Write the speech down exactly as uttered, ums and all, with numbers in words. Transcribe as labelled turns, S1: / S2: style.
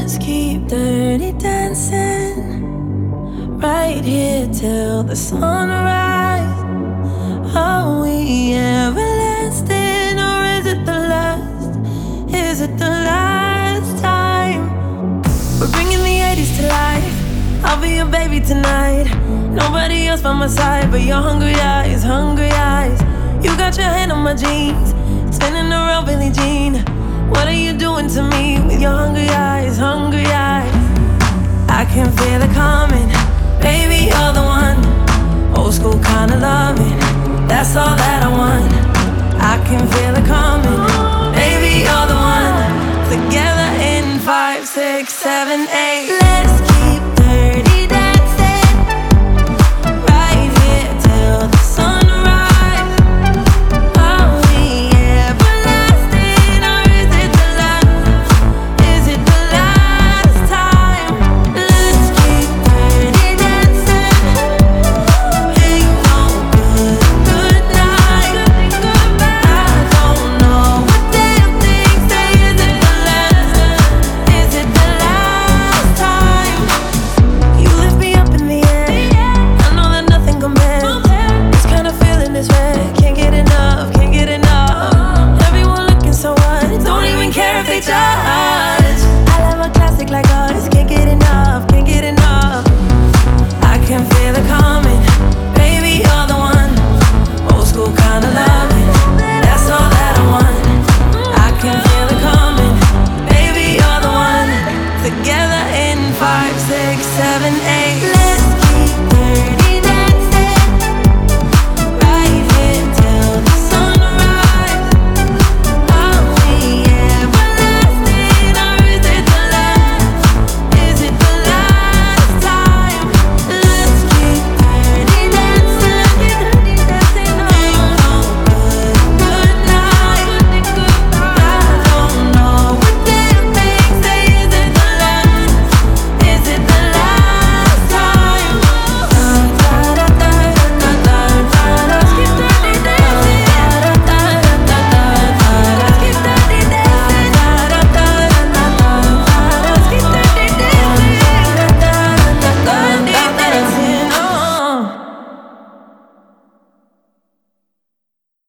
S1: Let's keep dirty dancing right here till the sunrise. Are we everlasting, or is it the last? Is it the last time? We're bringing the eighties to life. I'll be your baby tonight. Nobody else by my side but your hungry eyes, hungry eyes. You got your hand on my jeans, spinning around Billie Jean. What are you doing to me with your hungry eyes, hungry eyes? I can feel it coming, baby, you're the one. Old school kind of loving, that's all that I want. I can feel it coming, baby, you're the one. Together in five, six, seven, eight. Let's keep dirty dancing right here till the sunrise. Are we everlasting, or is it the last? Is it the last time? Let's keep dirty dancing. Ain't no good, good night. I don't know what damn things say. Is it the last? Is it the last time? You lift me up in the air. I know that nothing compares. This kind of feeling is rare. Can't get enough, can't get enough. Everyone looking so what? Don't even care if they try.